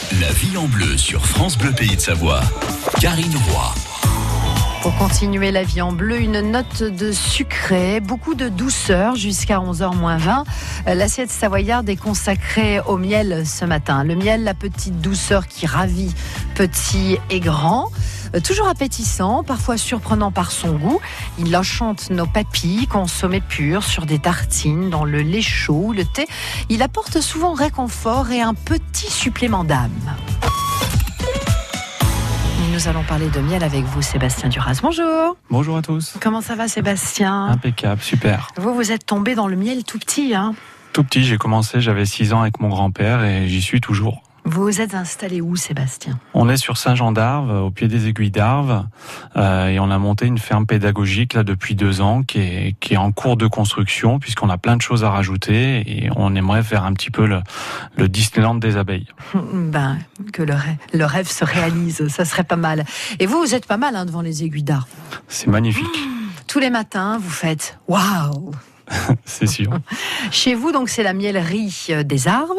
La vie en bleu sur France Bleu Pays de Savoie. Karine Roy. Pour continuer la vie en bleu, une note de sucré, beaucoup de douceur jusqu'à 11h-20. L'assiette savoyarde est consacrée au miel ce matin. Le miel, la petite douceur qui ravit petits et grands. Toujours appétissant, parfois surprenant par son goût. Il enchante nos papilles, consommé pur sur des tartines, dans le lait chaud, le thé. Il apporte souvent réconfort et un petit supplément d'âme. Nous allons parler de miel avec vous, Sébastien Duras. Bonjour. Bonjour à tous. Comment ça va, Sébastien ? Impeccable, super. Vous êtes tombé dans le miel tout petit, hein ? Tout petit, j'ai commencé, j'avais 6 ans avec mon grand-père et j'y suis toujours. Vous vous êtes installé où, Sébastien ? On est sur Saint-Jean-d'Arves, au pied des Aiguilles d'Arves, et on a monté une ferme pédagogique là depuis 2 ans qui est en cours de construction puisqu'on a plein de choses à rajouter et on aimerait faire un petit peu le Disneyland des abeilles. Que le rêve se réalise, ça serait pas mal. Et vous êtes pas mal devant les Aiguilles d'Arves. C'est magnifique. Tous les matins, vous faites « Waouh !» C'est sûr. Chez vous, donc, c'est la miellerie des Arves.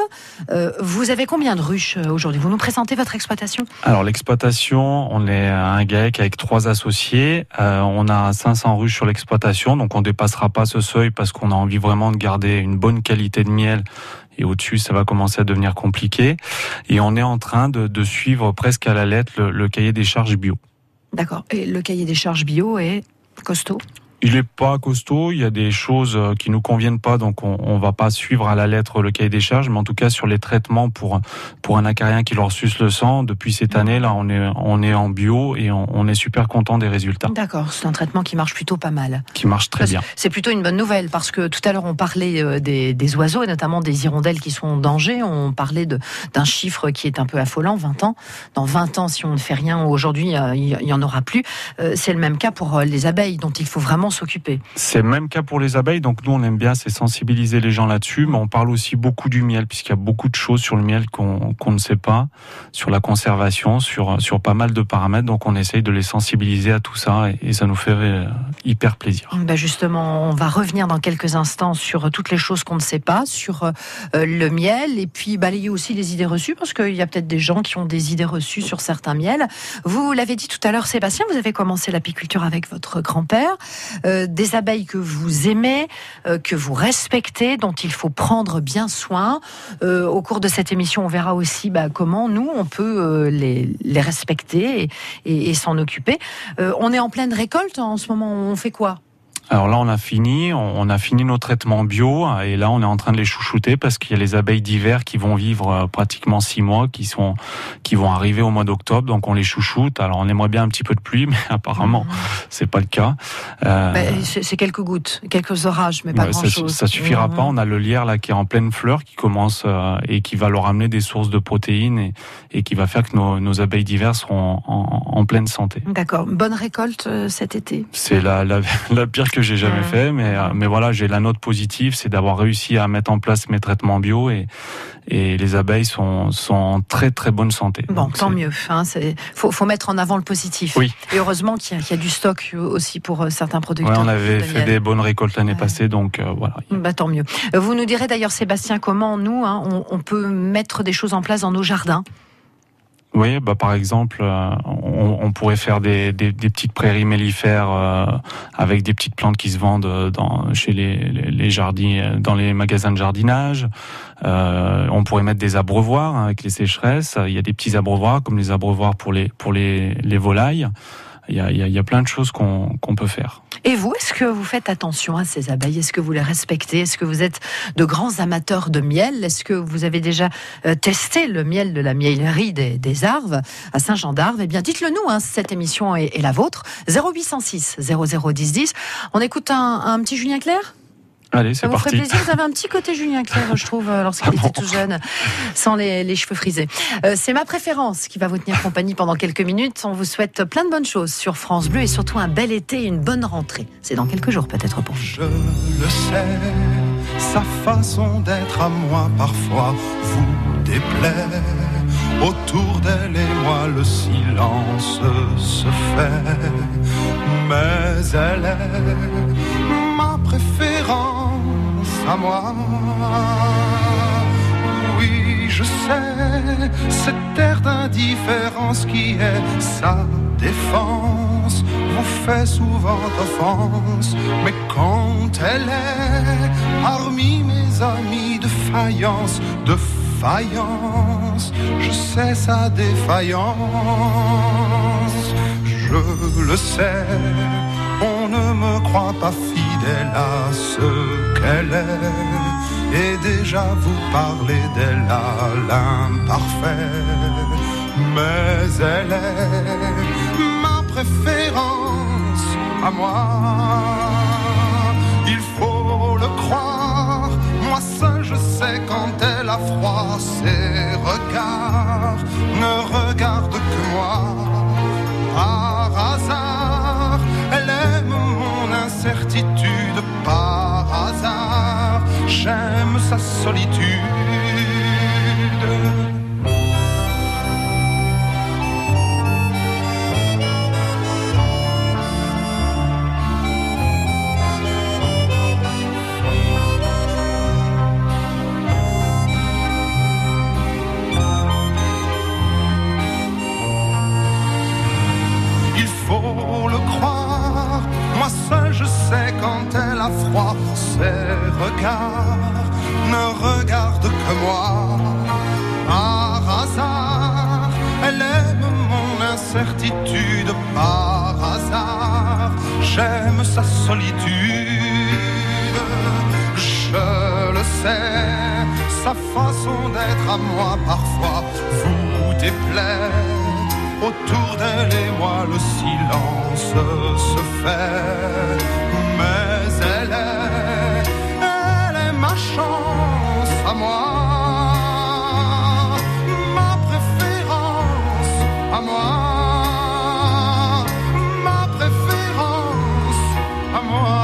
Vous avez combien de ruches aujourd'hui ? Vous nous présentez votre exploitation ? Alors, l'exploitation, on est un GAEC avec 3 associés. On a 500 ruches sur l'exploitation, donc on dépassera pas ce seuil parce qu'on a envie vraiment de garder une bonne qualité de miel. Et au-dessus, ça va commencer à devenir compliqué. Et on est en train de suivre presque à la lettre le cahier des charges bio. D'accord. Et le cahier des charges bio est costaud ? Il est pas costaud, il y a des choses qui nous conviennent pas, donc on va pas suivre à la lettre le cahier des charges, mais en tout cas sur les traitements pour un acarien qui leur suce le sang, depuis cette année là, on est en bio et on est super content des résultats. D'accord, c'est un traitement qui marche plutôt pas mal. Qui marche très bien. C'est plutôt une bonne nouvelle parce que tout à l'heure on parlait des oiseaux et notamment des hirondelles qui sont en danger. On parlait d'un chiffre qui est un peu affolant, 20 ans. Dans 20 ans, si on ne fait rien aujourd'hui, il y en aura plus. C'est le même cas pour les abeilles dont il faut vraiment s'occuper. C'est le même cas pour les abeilles, donc nous on aime bien, c'est sensibiliser les gens là-dessus, mais on parle aussi beaucoup du miel, puisqu'il y a beaucoup de choses sur le miel qu'on ne sait pas, sur la conservation, sur pas mal de paramètres, donc on essaye de les sensibiliser à tout ça, et ça nous fait hyper plaisir. Justement, on va revenir dans quelques instants sur toutes les choses qu'on ne sait pas, sur le miel, et puis balayer aussi les idées reçues, parce qu'il y a peut-être des gens qui ont des idées reçues sur certains miels. Vous l'avez dit tout à l'heure, Sébastien, vous avez commencé l'apiculture avec votre grand-père. Des abeilles que vous aimez, que vous respectez, dont il faut prendre bien soin. Au cours de cette émission, on verra aussi comment nous, on peut les respecter et s'en occuper. On est en pleine récolte en ce moment, on fait quoi ? Alors là, on a fini nos traitements bio et là, on est en train de les chouchouter parce qu'il y a les abeilles d'hiver qui vont vivre pratiquement 6 mois, qui vont arriver au mois d'octobre, donc on les chouchoute. Alors on aimerait bien un petit peu de pluie, mais apparemment, c'est pas le cas. C'est quelques gouttes, quelques orages, mais pas grand-chose. Ça suffira pas. On a le lierre là qui est en pleine fleur, qui commence et qui va leur amener des sources de protéines et qui va faire que nos abeilles d'hiver seront en pleine santé. D'accord. Bonne récolte cet été. C'est la pire que j'ai jamais fait, mais voilà, j'ai la note positive, c'est d'avoir réussi à mettre en place mes traitements bio et les abeilles sont en très très bonne santé. Bon, donc, tant mieux. Faut mettre en avant le positif. Oui. Et heureusement qu'il y a du stock aussi pour certains producteurs. Ouais, on avait fait des bonnes récoltes l'année passée, donc voilà. Tant mieux. Vous nous direz d'ailleurs, Sébastien, comment nous, on peut mettre des choses en place dans nos jardins. Oui, par exemple, on pourrait faire des petites prairies mellifères avec des petites plantes qui se vendent chez les jardins, dans les magasins de jardinage. On pourrait mettre des abreuvoirs avec les sécheresses. Il y a des petits abreuvoirs comme les abreuvoirs pour les volailles. Il y a plein de choses qu'on peut faire. Et vous, est-ce que vous faites attention à ces abeilles ? Est-ce que vous les respectez ? Est-ce que vous êtes de grands amateurs de miel ? Est-ce que vous avez déjà testé le miel de la miellerie des Arves à Saint-Jean-d'Arves ? Eh bien, dites-le nous, cette émission est la vôtre. 0806 0010 10. On écoute un petit Julien Clerc ? Allez, c'est parti. Ça vous ferait plaisir, vous avez un petit côté Julien Clerc, je trouve, lorsqu'il était tout jeune, sans les cheveux frisés. C'est ma préférence qui va vous tenir compagnie pendant quelques minutes. On vous souhaite plein de bonnes choses sur France Bleu et surtout un bel été et une bonne rentrée. C'est dans quelques jours peut-être pour vous. Je le sais, sa façon d'être à moi parfois vous déplaît. Autour d'elle et moi le silence se fait. Mais elle est ma préférence à moi. Oui, je sais, c'était l'indifférence qui est sa défense vous fait souvent offense, mais quand elle est parmi mes amis de faïence, je sais sa défaillance. Je le sais, on ne me croit pas fidèle à ce qu'elle est, et déjà vous parlez d'elle à l'imparfait, mais elle est ma préférence à moi. Il faut le croire, moi seul je sais quand elle a froid, ses regards ne regardent que moi. Par hasard, elle aime mon incertitude, par hasard, j'aime sa solitude. Froid, ses regards ne regardent que moi. Par hasard, elle aime mon incertitude. Par hasard, j'aime sa solitude. Je le sais, sa façon d'être à moi parfois vous déplaît. Autour d'elle et moi le silence se fait. Mais elle est ma chance à moi, ma préférence à moi, ma préférence à moi.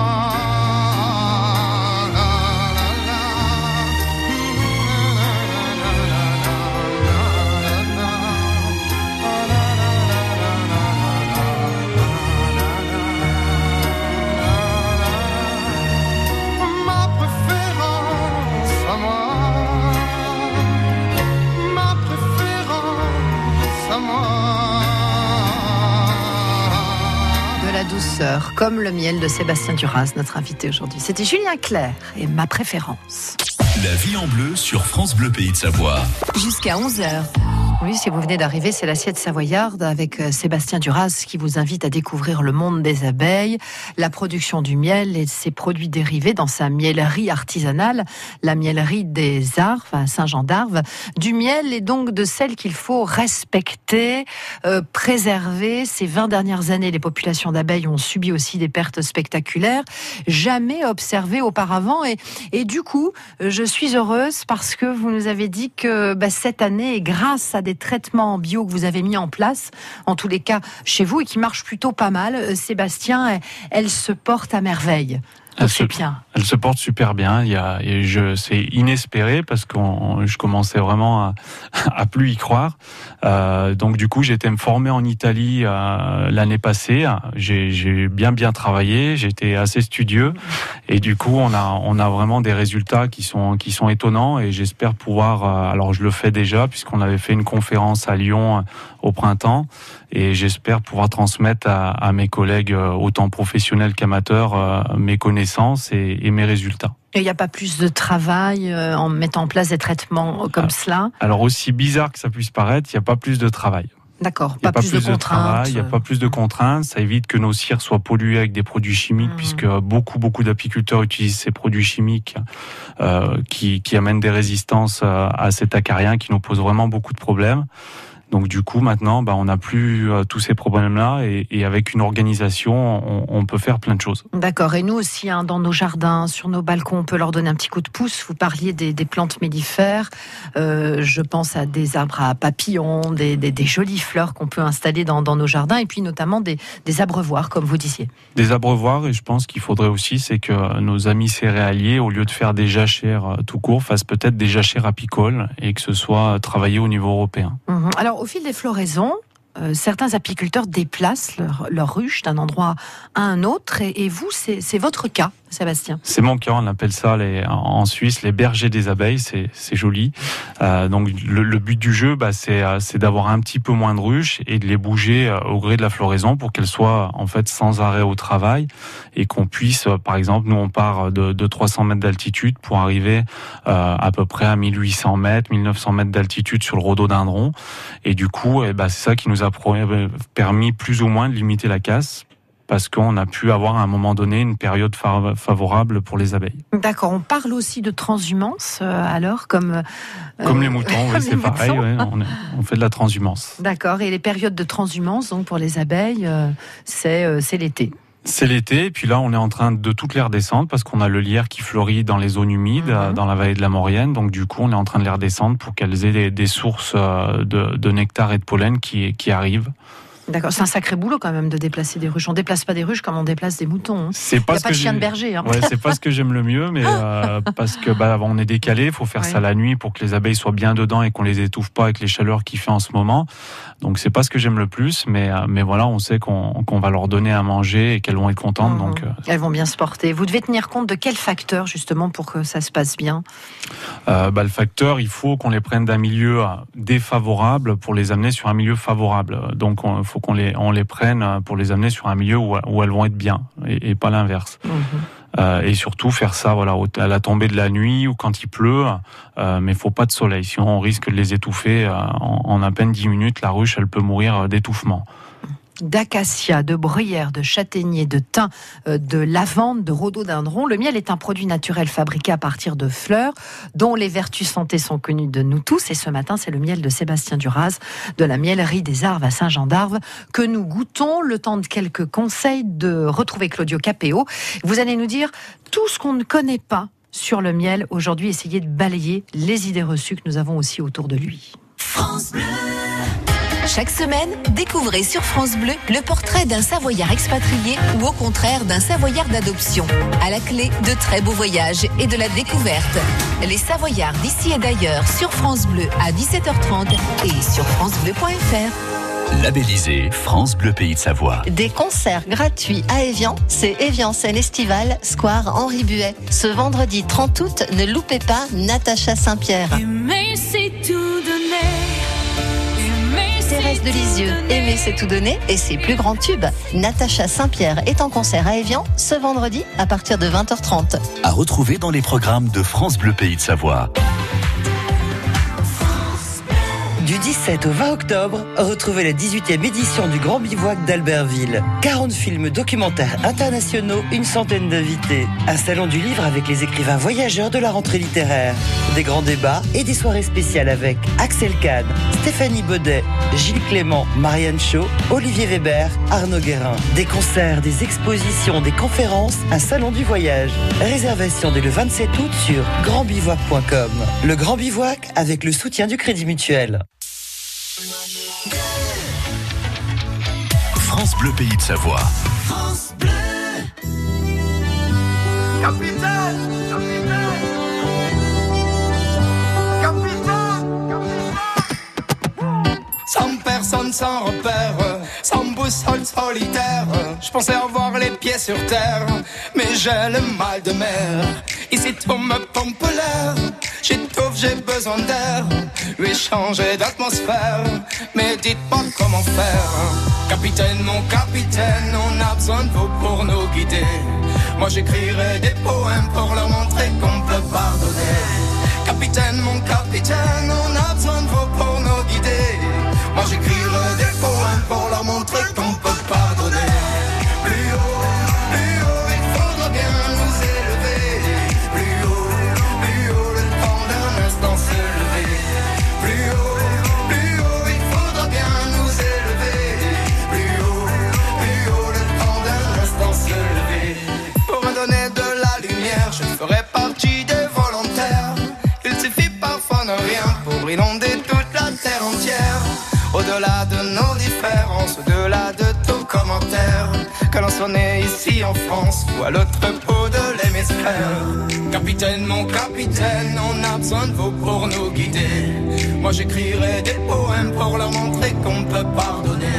Douceur, comme le miel de Sébastien Duras, notre invité aujourd'hui. C'était Julien Clerc et ma préférence. La vie en bleu sur France Bleu Pays de Savoie. Jusqu'à 11h. Oui, si vous venez d'arriver, c'est l'assiette savoyarde avec Sébastien Duras qui vous invite à découvrir le monde des abeilles, la production du miel et ses produits dérivés dans sa miellerie artisanale, la miellerie des Arves, à Saint-Jean-d'Arves. Du miel et donc de celle qu'il faut respecter, préserver. Ces 20 dernières années, les populations d'abeilles ont subi aussi des pertes spectaculaires, jamais observées auparavant. Et du coup, je suis heureuse parce que vous nous avez dit que cette année, grâce à des traitements bio que vous avez mis en place, en tous les cas chez vous, et qui marchent plutôt pas mal, Sébastien, elle se porte à merveille. Donc c'est bien. Elle se porte super bien. C'est inespéré parce que je commençais vraiment à plus y croire. Donc du coup, j'ai été me former en Italie l'année passée. J'ai bien travaillé. J'étais assez studieux et du coup, on a vraiment des résultats qui sont étonnants et j'espère pouvoir. Alors je le fais déjà puisqu'on avait fait une conférence à Lyon au printemps et j'espère pouvoir transmettre à mes collègues autant professionnels qu'amateurs mes connaissances et mes résultats. Il n'y a pas plus de travail en mettant en place des traitements comme cela? Alors aussi bizarre que ça puisse paraître, il n'y a pas plus de travail. D'accord, pas plus de contraintes. Il n'y a pas plus de contraintes, ça évite que nos cires soient polluées avec des produits chimiques, puisque beaucoup d'apiculteurs utilisent ces produits chimiques qui amènent des résistances à cet acarien qui nous pose vraiment beaucoup de problèmes. Donc du coup, maintenant, on n'a plus tous ces problèmes-là et avec une organisation, on peut faire plein de choses. D'accord. Et nous aussi, dans nos jardins, sur nos balcons, on peut leur donner un petit coup de pouce. Vous parliez des plantes mellifères. Je pense à des arbres à papillons, des jolies fleurs qu'on peut installer dans nos jardins et puis notamment des abreuvoirs, comme vous disiez. Des abreuvoirs, et je pense qu'il faudrait aussi, c'est que nos amis céréaliers, au lieu de faire des jachères tout court, fassent peut-être des jachères apicoles et que ce soit travaillé au niveau européen. Alors, au fil des floraisons, certains apiculteurs déplacent leur ruche d'un endroit à un autre. Et vous, c'est votre cas, Sébastien? C'est mon cas, on appelle ça en Suisse les bergers des abeilles, c'est joli. Donc le but du jeu, c'est d'avoir un petit peu moins de ruches et de les bouger au gré de la floraison pour qu'elles soient en fait sans arrêt au travail et qu'on puisse, par exemple, nous on part de 300 mètres d'altitude pour arriver à peu près à 1800 mètres, 1900 mètres d'altitude sur le rhododendron. Et du coup, c'est ça qui nous a permis plus ou moins de limiter la casse, parce qu'on a pu avoir à un moment donné une période favorable pour les abeilles. D'accord, on parle aussi de transhumance, alors comme les moutons, oui, c'est pareil, ouais, on fait de la transhumance. D'accord, et les périodes de transhumance, donc pour les abeilles, c'est l'été. C'est l'été, et puis là on est en train de toutes les redescendre parce qu'on a le lierre qui fleurit dans les zones humides, dans la vallée de la Maurienne, donc du coup on est en train de les redescendre pour qu'elles aient des sources de nectar et de pollen qui arrivent. D'accord, c'est un sacré boulot quand même de déplacer des ruches. On déplace pas des ruches comme on déplace des moutons. C'est pas Il n'y a pas de chien de berger. Ouais, c'est pas ce que j'aime le mieux, mais parce que on est décalé, il faut faire ça la nuit pour que les abeilles soient bien dedans et qu'on les étouffe pas avec les chaleurs qu'il fait en ce moment. Donc c'est pas ce que j'aime le plus, mais voilà, on sait qu'on va leur donner à manger et qu'elles vont être contentes. Donc elles vont bien se porter. Vous devez tenir compte de quel facteur justement pour que ça se passe bien? Le facteur, il faut qu'on les prenne d'un milieu défavorable pour les amener sur un milieu favorable. Donc faut qu'on les prenne pour les amener sur un milieu où elles vont être bien et pas l'inverse. Et surtout faire ça à la tombée de la nuit ou quand il pleut, mais faut pas de soleil, sinon on risque de les étouffer en à peine 10 minutes. La ruche, elle peut mourir d'étouffement. D'acacia, de bruyère, de châtaignier, de thym, de lavande, de rhododendron. Le miel est un produit naturel fabriqué à partir de fleurs dont les vertus santé sont connues de nous tous. Et ce matin, c'est le miel de Sébastien Duraz de la Mielerie des Arves à Saint-Jean-d'Arves que nous goûtons. Le temps de quelques conseils, de retrouver Claudio Capéo. Vous allez nous dire tout ce qu'on ne connaît pas sur le miel. Aujourd'hui, essayez de balayer les idées reçues que nous avons aussi autour de lui. France Bleu. Chaque semaine, découvrez sur France Bleu le portrait d'un Savoyard expatrié ou au contraire d'un Savoyard d'adoption. À la clé, de très beaux voyages et de la découverte. Les Savoyards d'ici et d'ailleurs sur France Bleu à 17h30 et sur francebleu.fr. Labellisé France Bleu Pays de Savoie. Des concerts gratuits à Évian, c'est Évian Scène Estivale, Square Henri Buet. Ce vendredi 30 août, ne loupez pas Natacha Saint-Pierre. Thérèse de Lisieux, Aimer c'est tout donner et ses plus grands tubes. Natacha Saint-Pierre est en concert à Évian ce vendredi à partir de 20h30. À retrouver dans les programmes de France Bleu Pays de Savoie. Du 17 au 20 octobre, retrouvez la 18e édition du Grand Bivouac d'Albertville. 40 films documentaires internationaux, une centaine d'invités. Un salon du livre avec les écrivains voyageurs de la rentrée littéraire. Des grands débats et des soirées spéciales avec Axel Kahn, Stéphanie Baudet, Gilles Clément, Marianne Chaud, Olivier Weber, Arnaud Guérin. Des concerts, des expositions, des conférences, un salon du voyage. Réservation dès le 27 août sur grandbivouac.com. Le Grand Bivouac avec le soutien du Crédit Mutuel. France Bleu Pays de Savoie. France Bleu. Capitaine, capitaine, capitaine, capitaine. Sans personne, sans repère, sans boussole solitaire. Je pensais avoir les pieds sur terre, mais j'ai le mal de mer. Ici tout me pompe l'air. J'étouffe, j'ai besoin d'air. Lui changer d'atmosphère. Mais dites-moi comment faire. Capitaine, mon capitaine, on a besoin de vous pour nous guider. Moi j'écrirai des poèmes pour leur montrer qu'on peut pardonner. Capitaine, mon capitaine, on a besoin de vous pour nous guider. Moi j'écrirai des poèmes pour leur montrer qu'on peut pardonner. Plus haut, il faudra bien nous élever. Plus haut, le temps d'un instant se lever. Plus haut, il faudra bien nous élever. Plus haut, le temps d'un instant se lever. Pour me donner de la lumière, je ferai partie des volontaires. Il suffit parfois de rien pour inonder toute la terre entière. Au-delà de nos différences, au-delà de tout commentaire, que l'on soit né ici en France ou à l'autre bout de l'hémisphère. Capitaine, mon capitaine, on a besoin de vous pour nous guider. Moi j'écrirai des poèmes pour leur montrer qu'on peut pardonner.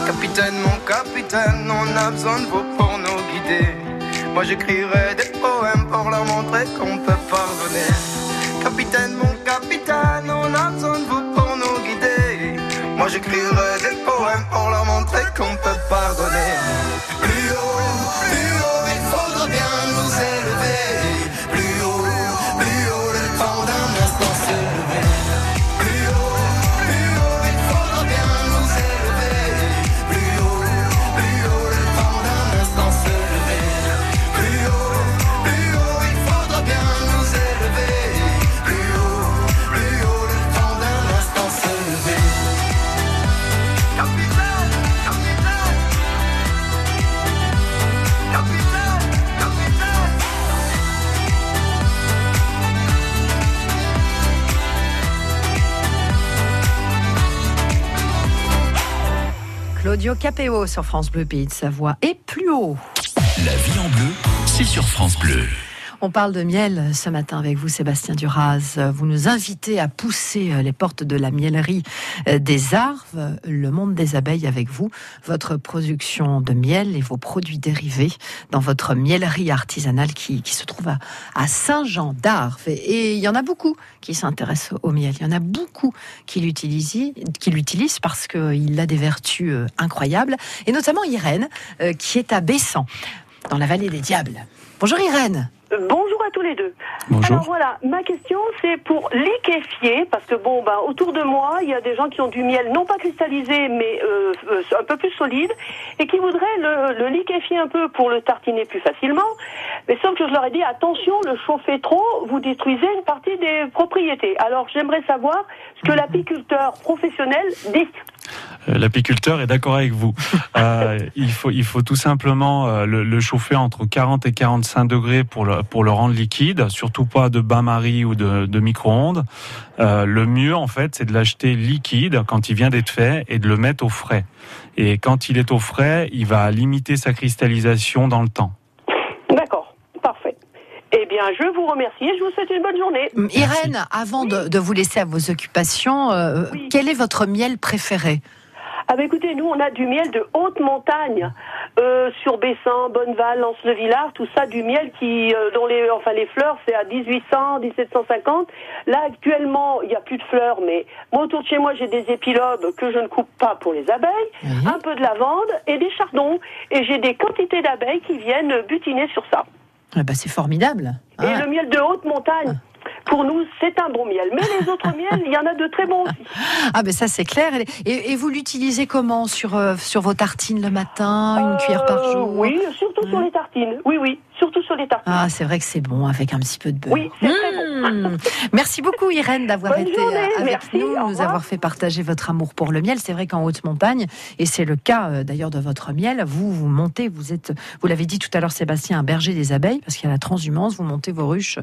Capitaine, mon capitaine, on a besoin de vous pour nous guider. Moi j'écrirai des poèmes pour leur montrer qu'on peut pardonner. Capitaine, mon capitaine, on a besoin de vous pour nous guider. Moi j'écrirai des poèmes pour leur montrer qu'on peut pardonner. Plus haut, il faudra bien nous élever. Plus haut, le temps d'un instant se lever. Plus haut, il faudra bien nous élever. Plus haut, le temps d'un instant se lever. Plus haut, il faudra bien nous élever. Plus haut, le temps d'un instant se lever. Capitaine, capitaine, capitaine, capitaine. Claudio Capéo sur France Bleu, Pays de Savoie. Et plus haut. La vie en bleu, c'est sur France Bleu. On parle de miel ce matin avec vous, Sébastien Duraz. Vous nous invitez à pousser les portes de la miellerie des Arves, le monde des abeilles avec vous, votre production de miel et vos produits dérivés dans votre miellerie artisanale qui se trouve à Saint-Jean d'Arves. Et il y en a beaucoup qui s'intéressent au miel. Il y en a beaucoup qui l'utilisent parce qu'il a des vertus incroyables. Et notamment Irène, qui est à Bessan, dans la vallée des Diables. Bonjour Irène. Bonjour à tous les deux. Bonjour. Alors voilà, ma question c'est pour liquéfier, parce que autour de moi, il y a des gens qui ont du miel non pas cristallisé, mais un peu plus solide, et qui voudraient le liquéfier un peu pour le tartiner plus facilement. Mais sauf que je leur ai dit, attention, le chauffer trop, vous détruisez une partie des propriétés. Alors j'aimerais savoir ce que l'apiculteur professionnel dit. L'apiculteur est d'accord avec vous. Il faut tout simplement le chauffer entre 40 et 45 degrés pour le rendre liquide, surtout pas de bain-marie ou de micro-ondes. Le mieux, en fait, c'est de l'acheter liquide quand il vient d'être fait et de le mettre au frais. Et quand il est au frais, il va limiter sa cristallisation dans le temps. D'accord, parfait. Eh bien, je vous remercie et je vous souhaite une bonne journée. Irène, avant de vous laisser à vos occupations, quel est votre miel préféré ? Ah bah écoutez, nous on a du miel de haute montagne sur Bessan, Bonneval, Lens-le-Villard, tout ça, du miel qui dont les fleurs c'est à 1800, 1750. Là actuellement il n'y a plus de fleurs, mais moi autour de chez moi j'ai des épilobes que je ne coupe pas pour les abeilles, un peu de lavande et des chardons, et j'ai des quantités d'abeilles qui viennent butiner sur ça. Ah bah c'est formidable. Et le miel de haute montagne. Pour nous, c'est un bon miel. Mais les autres miels, il y en a de très bons aussi. Ah ben ça c'est clair. Et vous l'utilisez comment sur vos tartines le matin, une cuillère par jour? Oui, surtout sur les tartines. Oui, surtout sur les tartines. Ah, c'est vrai que c'est bon avec un petit peu de beurre. Oui, c'est très bon. Merci beaucoup Irène d'avoir Bonne été journée, avec merci, nous, nous avoir fait partager votre amour pour le miel. C'est vrai qu'en haute montagne, et c'est le cas d'ailleurs de votre miel, vous montez, vous l'avez dit tout à l'heure Sébastien, un berger des abeilles, parce qu'il y a la transhumance, vous montez vos ruches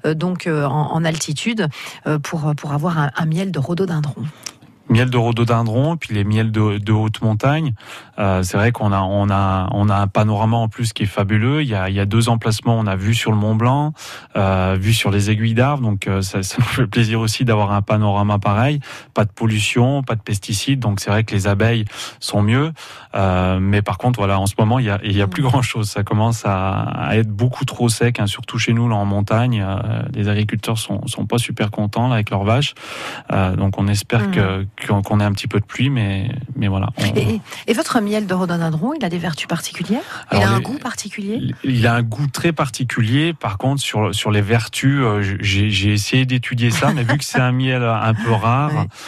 en altitude pour avoir un miel de rhododendron. Miel de rhododendron, puis les miels de haute montagne. C'est vrai qu'on a un panorama en plus qui est fabuleux. Il y a 2 emplacements, on a vu sur le Mont Blanc, vu sur les aiguilles d'Arves. Donc ça nous fait plaisir aussi d'avoir un panorama pareil. Pas de pollution, pas de pesticides. Donc c'est vrai que les abeilles sont mieux. Mais par contre, voilà, en ce moment il y a plus grand chose. Ça commence à être beaucoup trop sec, hein, surtout chez nous là en montagne. Les agriculteurs sont pas super contents là avec leurs vaches. Donc on espère qu'on ait un petit peu de pluie, mais voilà. Et votre miel de rhododendron, il a des vertus particulières ? Il a un goût particulier ? Il a un goût très particulier. Par contre, sur les vertus, j'ai essayé d'étudier ça, mais vu que c'est un miel un peu rare,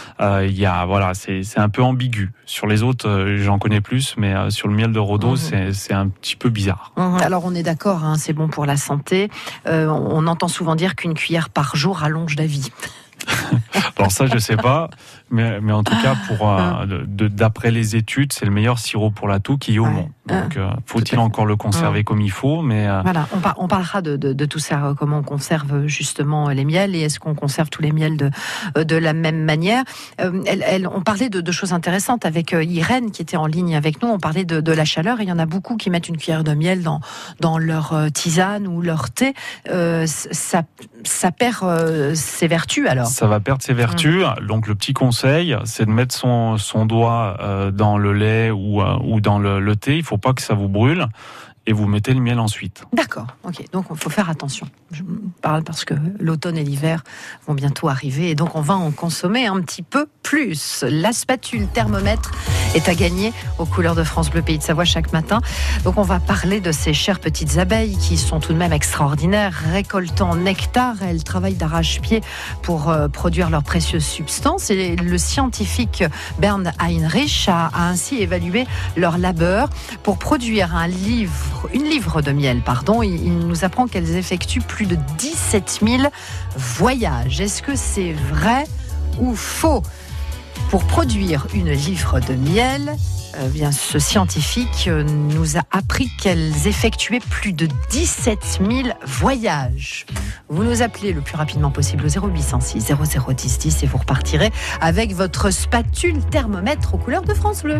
c'est un peu ambigu. Sur les autres, j'en connais plus, mais sur le miel de rhodo, c'est un petit peu bizarre. Alors on est d'accord, hein, c'est bon pour la santé. On entend souvent dire qu'une cuillère par jour allonge la vie. Alors ça, je sais pas, mais en tout cas, d'après les études, c'est le meilleur sirop pour la toux qui est au Mont. Donc, faut-il encore le conserver comme il faut, mais voilà, on parlera de tout ça, comment on conserve justement les miels et est-ce qu'on conserve tous les miels de la même manière. On parlait de choses intéressantes avec Irène qui était en ligne avec nous. On parlait de la chaleur et il y en a beaucoup qui mettent une cuillère de miel dans leur tisane ou leur thé. Ça perd ses vertus alors. Ça va perdre ses vertus. Donc le petit conseil, c'est de mettre son doigt dans le lait ou dans le thé. Il faut pas que ça vous brûle et vous mettez le miel ensuite. D'accord, ok. Donc il faut faire attention. Je parle parce que l'automne et l'hiver vont bientôt arriver et donc on va en consommer un petit peu plus. La spatule thermomètre est à gagner aux couleurs de France Bleu Pays de Savoie chaque matin. Donc on va parler de ces chères petites abeilles qui sont tout de même extraordinaires, récoltant nectar. Elles travaillent d'arrache-pied pour produire leurs précieuses substances et le scientifique Bernd Heinrich a ainsi évalué leur labeur pour produire une livre de miel. Il nous apprend qu'elles effectuent plus de 17 000 voyages. Est-ce que c'est vrai ou faux? Pour produire une livre de miel, ce scientifique nous a appris qu'elles effectuaient plus de 17 000 voyages. Vous nous appelez le plus rapidement possible au 0806 0010 10 et vous repartirez avec votre spatule thermomètre aux couleurs de France Bleu.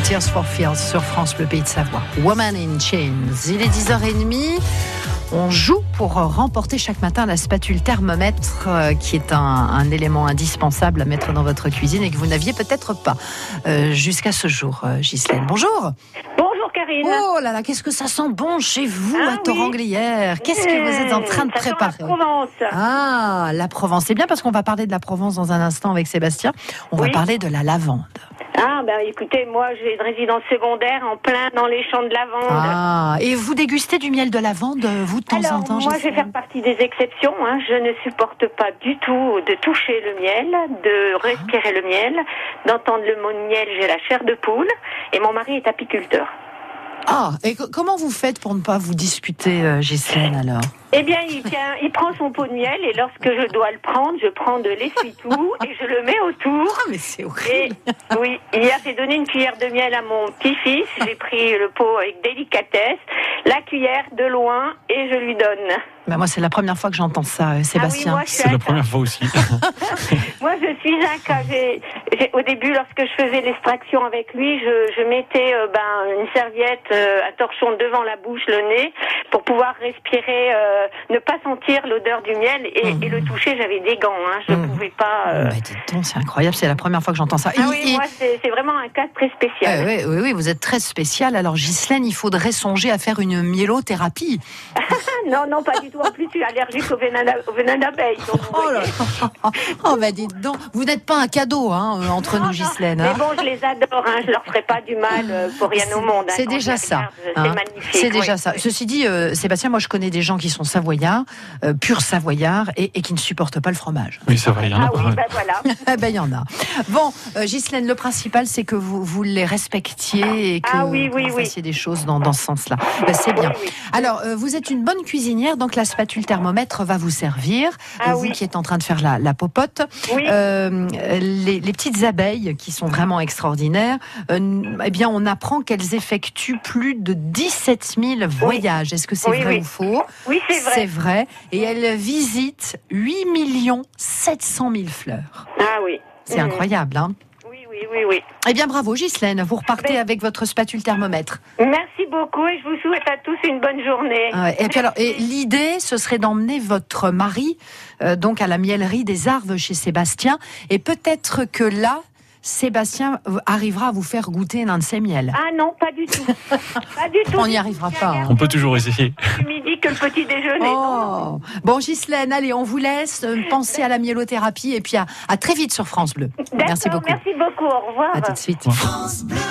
Tears for Fears sur France Bleu Pays de Savoie. Woman in Chains. Il est 10h30. On joue pour remporter chaque matin la spatule thermomètre qui est un élément indispensable à mettre dans votre cuisine et que vous n'aviez peut-être pas jusqu'à ce jour, Ghislaine. Bonjour. Bonjour Karine. Oh là là, qu'est-ce que ça sent bon chez vous à Thoranglières. Qu'est-ce que vous êtes en train de préparer? La Provence. Ah, la Provence. C'est bien parce qu'on va parler de la Provence dans un instant avec Sébastien. On va parler de la lavande. Ah, ben écoutez, moi j'ai une résidence secondaire en plein dans les champs de lavande. Ah, et vous dégustez du miel de lavande, vous, de temps en temps? Moi je vais faire partie des exceptions. Je ne supporte pas du tout de toucher le miel, de respirer le miel, d'entendre le mot de miel. J'ai la chair de poule et mon mari est apiculteur. Ah, et comment vous faites pour ne pas vous disputer, Ghislaine, alors? Eh bien, il prend son pot de miel et lorsque je dois le prendre, je prends de l'essuie-tout et je le mets autour. Ah, mais c'est horrible. Et, oui, hier, j'ai donné une cuillère de miel à mon petit-fils. J'ai pris le pot avec délicatesse, la cuillère de loin et je lui donne. Ben moi, c'est la première fois que j'entends ça, Sébastien. Ah oui, c'est la première fois aussi. Moi, je suis un cas. Au début, lorsque je faisais l'extraction avec lui, je mettais une serviette, un torchon devant la bouche, le nez, pour pouvoir respirer, ne pas sentir l'odeur du miel et le toucher. J'avais des gants, je ne pouvais pas. Dites donc, c'est incroyable, c'est la première fois que j'entends ça. Ah oui, moi, c'est vraiment un cas très spécial. Oui, vous êtes très spécial. Alors, Ghislaine, il faudrait songer à faire une myélothérapie. Non, pas du tout. En plus, je suis allergique au venin d'abeille. Oh là là. Oh, dites donc. Vous n'êtes pas un cadeau, entre nous, Ghislaine. Mais bon, je les adore. Je leur ferai pas du mal pour rien au monde. C'est déjà ça. C'est magnifique. C'est déjà ça. Ceci dit, Sébastien, moi, je connais des gens qui sont savoyards, purs savoyards, et qui ne supportent pas le fromage. Oui, c'est vrai, il y en a. Ah oui, voilà. Il y en a. Bon, Ghislaine, le principal, c'est que vous les respectiez et que vous fassiez des choses dans ce sens-là. C'est bien. Oui. Alors, vous êtes une bonne cuisinière, donc la spatule thermomètre va vous servir. Vous qui êtes en train de faire la popote. Oui. Les petites abeilles qui sont vraiment extraordinaires, eh bien, on apprend qu'elles effectuent plus de 17 000 voyages. Est-ce que c'est vrai ou faux? Oui, c'est vrai. C'est vrai. Et elles visitent 8 700 000 fleurs. Ah oui. C'est incroyable, hein? Oui. Eh bien, bravo, Ghislaine. Vous repartez avec votre spatule thermomètre. Merci beaucoup et je vous souhaite à tous une bonne journée. Et puis alors, l'idée, ce serait d'emmener votre mari donc à la mielerie des Arves chez Sébastien. Et peut-être que là, Sébastien arrivera à vous faire goûter l'un de ses miels. Ah non, pas du tout. Pas du tout. On n'y arrivera pas. On peut toujours essayer. Du midi que le petit déjeuner. Oh. Bon, Ghislaine, allez, on vous laisse penser à la myélothérapie et puis à très vite sur France Bleu. Merci beaucoup. Merci beaucoup. Au revoir. À tout de suite. France Bleu.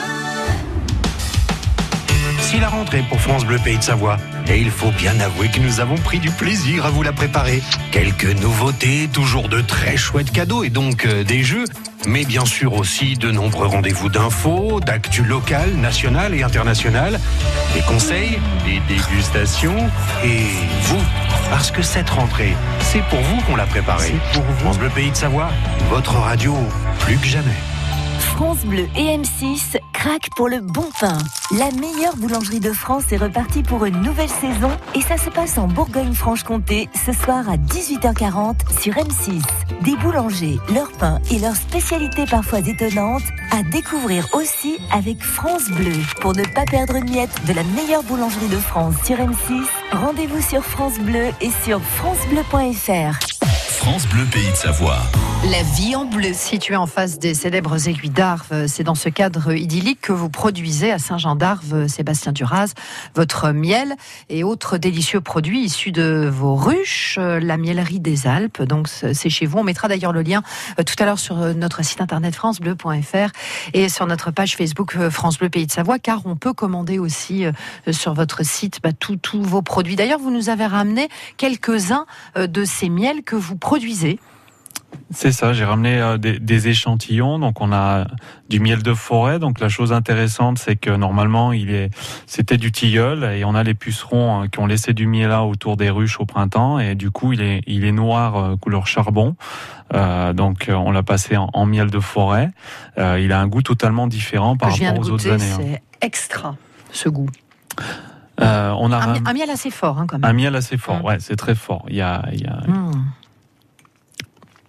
C'est la rentrée pour France Bleu Pays de Savoie. Et il faut bien avouer que nous avons pris du plaisir à vous la préparer. Quelques nouveautés, toujours de très chouettes cadeaux et donc des jeux. Mais bien sûr aussi de nombreux rendez-vous d'infos, d'actu locales, nationales et internationales. Des conseils, des dégustations et vous. Parce que cette rentrée, c'est pour vous qu'on l'a préparée. France Bleu Pays de Savoie, votre radio plus que jamais. France Bleu et M6 craquent pour le bon pain. La meilleure boulangerie de France est repartie pour une nouvelle saison et ça se passe en Bourgogne-Franche-Comté ce soir à 18h40 sur M6. Des boulangers, leur pain et leurs spécialités parfois étonnantes à découvrir aussi avec France Bleu. Pour ne pas perdre une miette de la meilleure boulangerie de France sur M6, rendez-vous sur France Bleu et sur francebleu.fr. France Bleu Pays de Savoie. La vie en bleu. Situé en face des célèbres aiguilles d'Arves, c'est dans ce cadre idyllique que vous produisez à Saint-Jean-d'Arves, Sébastien Duraz, votre miel et autres délicieux produits issus de vos ruches, la mielerie des Alpes. Donc c'est chez vous. On mettra d'ailleurs le lien tout à l'heure sur notre site internet francebleu.fr et sur notre page Facebook France Bleu Pays de Savoie, car on peut commander aussi sur votre site tous vos produits. D'ailleurs, vous nous avez ramené quelques-uns de ces miels que vous produisez. C'est ça, j'ai ramené des échantillons. Donc on a du miel de forêt. Donc la chose intéressante, c'est que normalement c'était du tilleul et on a les pucerons qui ont laissé du miel là autour des ruches au printemps et du coup il est noir couleur charbon. Donc on l'a passé en miel de forêt. Il a un goût totalement différent par rapport aux autres années. C'est extra ce goût. On a un miel assez fort quand même. Un miel assez fort, ouais, c'est très fort. Il y a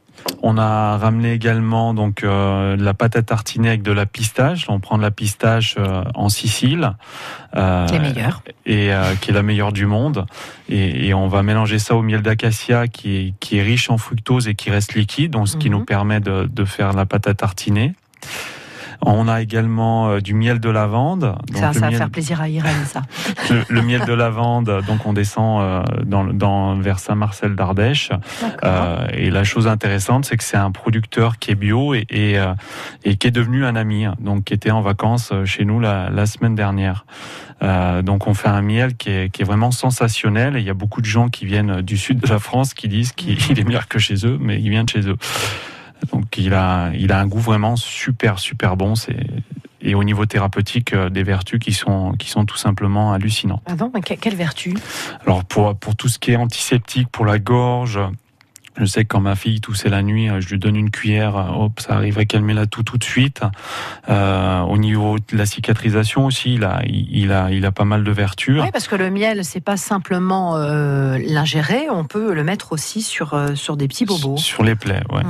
On a ramené également donc de la pâte à tartiner avec de la pistache. On prend de la pistache en Sicile, les meilleurs, et qui est la meilleure du monde. Et on va mélanger ça au miel d'acacia qui est riche en fructose et qui reste liquide, donc ce qui nous permet de faire la pâte à tartiner. On a également du miel de lavande. Donc ça va faire plaisir à Irène, ça. Le miel de lavande, donc on descend vers Saint-Marcel d'Ardèche. Et la chose intéressante, c'est que c'est un producteur qui est bio et qui est devenu un ami, donc qui était en vacances chez nous la semaine dernière. Donc on fait un miel qui est vraiment sensationnel, et il y a beaucoup de gens qui viennent du sud de la France qui disent qu'il est meilleur que chez eux, mais il vient de chez eux. Donc il a un goût vraiment super bon. Et au niveau thérapeutique, des vertus qui sont tout simplement hallucinantes. Ah bon, mais quelle vertu ? Alors pour tout ce qui est antiseptique, pour la gorge. Je sais que quand ma fille toussait la nuit, je lui donne une cuillère, ça arrive à calmer la toux tout de suite. Au niveau de la cicatrisation aussi, il a pas mal de vertus. Oui, parce que le miel, c'est pas simplement l'ingérer, on peut le mettre aussi sur des petits bobos. Sur les plaies, ouais.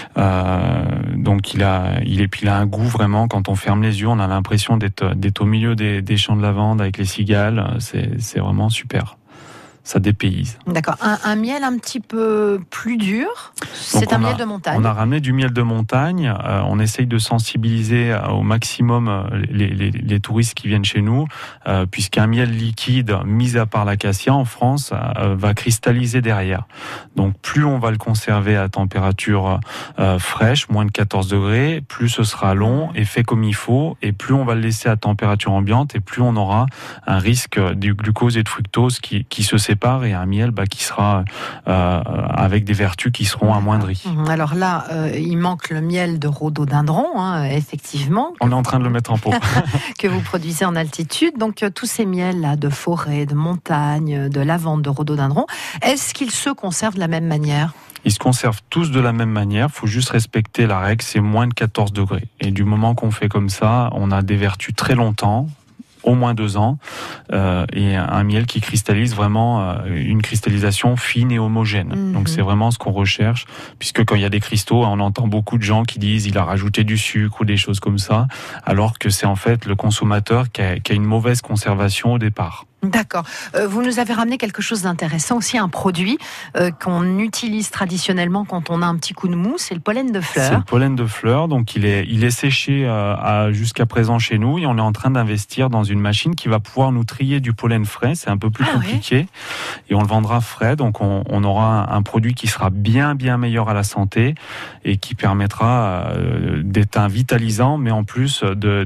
Donc il a un goût vraiment, quand on ferme les yeux, on a l'impression d'être au milieu des champs de lavande avec les cigales. C'est vraiment super. Ça dépayse. D'accord. Un miel un petit peu plus dur, c'est un miel de montagne. On a ramené du miel de montagne. On essaye de sensibiliser au maximum les touristes qui viennent chez nous, puisqu'un miel liquide, mis à part l'acacia, en France, va cristalliser derrière. Donc plus on va le conserver à température fraîche, moins de 14 degrés, plus ce sera long et fait comme il faut, et plus on va le laisser à température ambiante, et plus on aura un risque du glucose et de fructose qui se séparent, et un miel qui sera avec des vertus qui seront amoindries. Alors là, il manque le miel de rhododendron, effectivement. On est en train de le mettre en pot. Que vous produisez en altitude. Donc tous ces miels-là de forêt, de montagne, de lavande, de rhododendron, est-ce qu'ils se conservent de la même manière ? Ils se conservent tous de la même manière, il faut juste respecter la règle, c'est moins de 14 degrés. Et du moment qu'on fait comme ça, on a des vertus très longtemps, au moins 2 ans, et un miel qui cristallise vraiment une cristallisation fine et homogène. Donc c'est vraiment ce qu'on recherche, puisque quand il y a des cristaux, on entend beaucoup de gens qui disent il a rajouté du sucre ou des choses comme ça, alors que c'est en fait le consommateur qui a une mauvaise conservation au départ. D'accord. Vous nous avez ramené quelque chose d'intéressant aussi, un produit qu'on utilise traditionnellement quand on a un petit coup de mou, c'est le pollen de fleurs. C'est le pollen de fleurs, donc il est séché jusqu'à présent chez nous, et on est en train d'investir dans une machine qui va pouvoir nous trier du pollen frais. C'est un peu plus compliqué, et on le vendra frais, donc on aura un produit qui sera bien meilleur à la santé et qui permettra d'être un vitalisant, mais en plus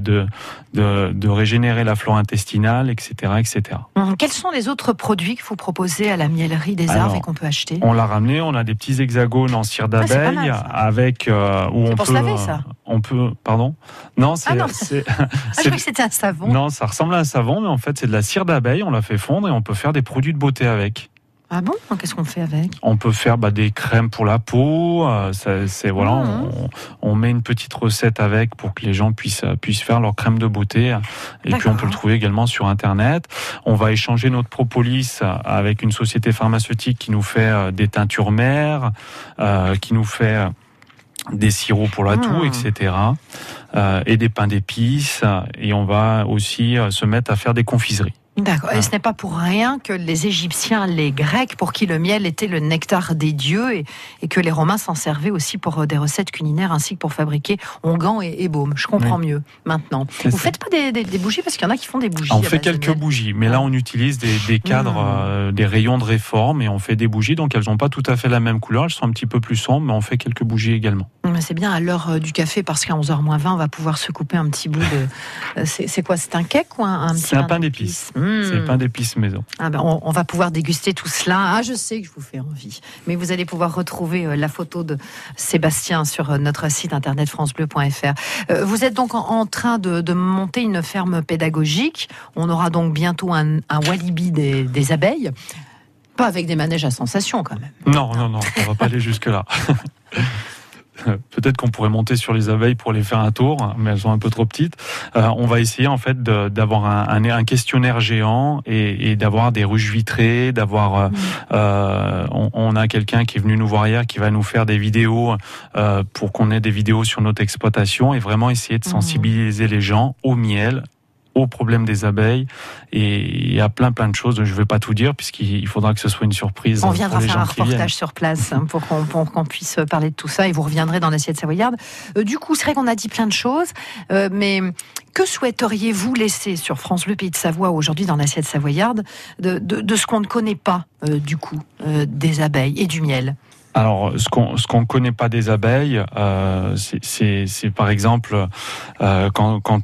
de régénérer la flore intestinale, etc. Quels sont les autres produits que vous proposez à la Miellerie des Arves et qu'on peut acheter ? On l'a ramené, on a des petits hexagones en cire d'abeille avec où on peut se laver, ça. On peut, pardon ? Non, je croyais que c'était un savon. Non, ça ressemble à un savon, mais en fait c'est de la cire d'abeille, on la fait fondre et on peut faire des produits de beauté avec. Ah bon ? Qu'est-ce qu'on fait avec ? On peut faire des crèmes pour la peau. On met une petite recette avec pour que les gens puissent faire leur crème de beauté. Et puis on peut le trouver également sur Internet. On va échanger notre propolis avec une société pharmaceutique qui nous fait des teintures mères, qui nous fait des sirops pour la toux, etc. Et des pains d'épices. Et on va aussi se mettre à faire des confiseries. D'accord. Et ce n'est pas pour rien que les Égyptiens, les Grecs, pour qui le miel était le nectar des dieux, et que les Romains s'en servaient aussi pour des recettes culinaires, ainsi que pour fabriquer onguents et baumes. Je comprends mieux maintenant. Vous faites pas des bougies, parce qu'il y en a qui font des bougies. On fait quelques bougies, mais là on utilise des cadres, des rayons de réforme, et on fait des bougies, donc elles n'ont pas tout à fait la même couleur, elles sont un petit peu plus sombres, mais on fait quelques bougies également. C'est bien à l'heure du café, parce qu'à 11h moins 20, on va pouvoir se couper un petit bout de... C'est quoi ? C'est un cake ou un petit pain d'épices. C'est le pain d'épices maison. On va pouvoir déguster tout cela. Je sais que je vous fais envie. Mais vous allez pouvoir retrouver la photo de Sébastien sur notre site internet francebleu.fr. Vous êtes donc en train de monter une ferme pédagogique. On aura donc bientôt un Walibi des abeilles. Pas avec des manèges à sensations quand même. Non, on va pas aller jusque-là. peut-être qu'on pourrait monter sur les abeilles pour les faire un tour, mais elles sont un peu trop petites. On va essayer en fait d'avoir un questionnaire géant et d'avoir des ruches vitrées, d'avoir. On a quelqu'un qui est venu nous voir hier qui va nous faire des vidéos pour qu'on ait des vidéos sur notre exploitation et vraiment essayer de sensibiliser les gens au miel, au problème des abeilles et à plein de choses. Je ne vais pas tout dire puisqu'il faudra que ce soit une surprise. On viendra pour les faire gens un qui viennent. reportage sur place pour qu'on puisse parler de tout ça et vous reviendrez dans l'Assiette savoyarde. Du coup, c'est vrai qu'on a dit plein de choses, mais que souhaiteriez-vous laisser sur France Bleu Pays de Savoie aujourd'hui dans l'Assiette savoyarde de ce qu'on ne connaît pas du coup des abeilles et du miel? Alors, ce qu'on connaît pas des abeilles, c'est par exemple quand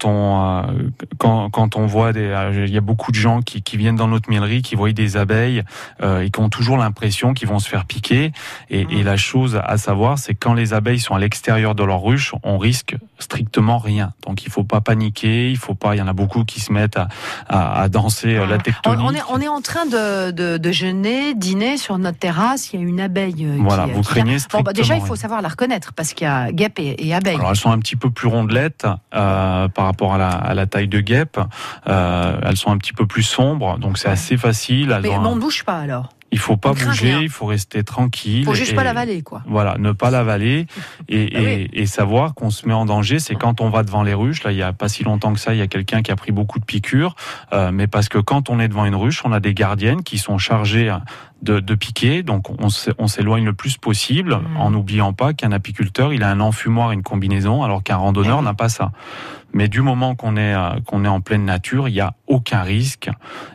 on voit il y a beaucoup de gens qui viennent dans notre mielerie, qui voient des abeilles et qui ont toujours l'impression qu'ils vont se faire piquer. Et la chose à savoir, c'est que quand les abeilles sont à l'extérieur de leur ruche, on risque strictement rien. Donc, il faut pas paniquer, il y en a beaucoup qui se mettent à danser la tectonique. On est en train de jeûner, dîner sur notre terrasse. Il y a une abeille. Voilà, vous craignez strictement. Déjà, il faut savoir la reconnaître parce qu'il y a guêpe et abeille. Alors, elles sont un petit peu plus rondelettes par rapport à la taille de guêpe. Elles sont un petit peu plus sombres, donc c'est assez facile. Mais on ne bouge pas alors. Il faut pas bouger, il faut rester tranquille. Il faut juste pas l'avaler, quoi. Voilà, ne pas l'avaler et savoir qu'on se met en danger, c'est quand on va devant les ruches. Là, il y a pas si longtemps que ça, il y a quelqu'un qui a pris beaucoup de piqûres, mais parce que quand on est devant une ruche, on a des gardiennes qui sont chargées de piquer, donc on s'éloigne le plus possible, en n'oubliant pas qu'un apiculteur, il a un enfumoir, une combinaison, alors qu'un randonneur n'a pas ça. Mais du moment qu'on est en pleine nature, il n'y a aucun risque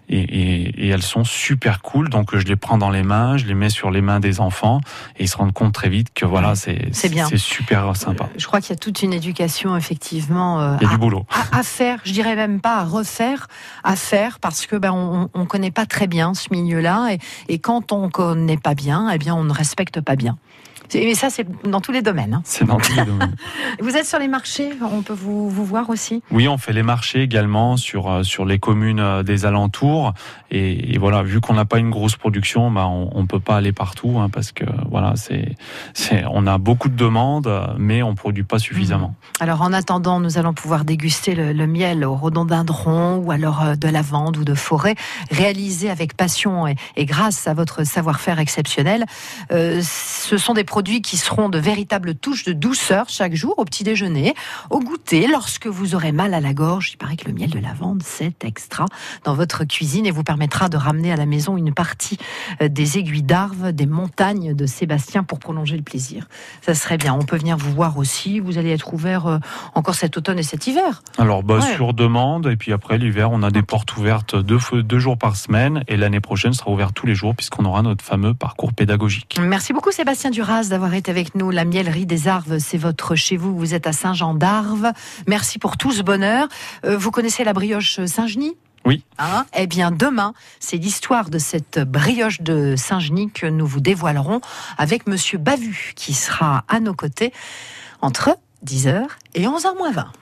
et elles sont super cool. Donc je les prends dans les mains, je les mets sur les mains des enfants et ils se rendent compte très vite que voilà, c'est super sympa. Je crois qu'il y a toute une éducation effectivement. Il y a du boulot à faire. Je dirais même pas à refaire, à faire parce que on connaît pas très bien ce milieu-là et quand on connaît pas bien, eh bien on ne respecte pas bien. Mais ça, c'est dans tous les domaines. Hein. C'est dans tous les domaines. Vous êtes sur les marchés, on peut vous voir aussi? Oui, on fait les marchés également sur les communes des alentours. Et voilà, vu qu'on n'a pas une grosse production, on peut pas aller partout parce que voilà, on a beaucoup de demandes, mais on produit pas suffisamment. Alors en attendant, nous allons pouvoir déguster le miel au rhododendron ou alors de lavande ou de forêt, réalisé avec passion et grâce à votre savoir-faire exceptionnel. Ce sont des produits qui seront de véritables touches de douceur chaque jour au petit déjeuner, au goûter, lorsque vous aurez mal à la gorge. Il paraît que le miel de lavande, c'est extra dans votre cuisine et vous permettra de ramener à la maison une partie des aiguilles d'Arve, des montagnes de Sébastien pour prolonger le plaisir. Ça serait bien. On peut venir vous voir aussi. Vous allez être ouvert encore cet automne et cet hiver. Alors, sur demande. Et puis après, l'hiver, on a des portes ouvertes 2 jours par semaine. Et l'année prochaine sera ouverte tous les jours puisqu'on aura notre fameux parcours pédagogique. Merci beaucoup, Sébastien Duras, d'avoir été avec nous. La Mielerie des Arves, c'est votre chez vous. Vous êtes à Saint-Jean-d'Arves. Merci pour tout ce bonheur. Vous connaissez la brioche Saint-Genis ? Oui. Eh bien, demain, c'est l'histoire de cette brioche de Saint-Genis que nous vous dévoilerons avec Monsieur Bavu, qui sera à nos côtés entre 10h et 11h moins 20.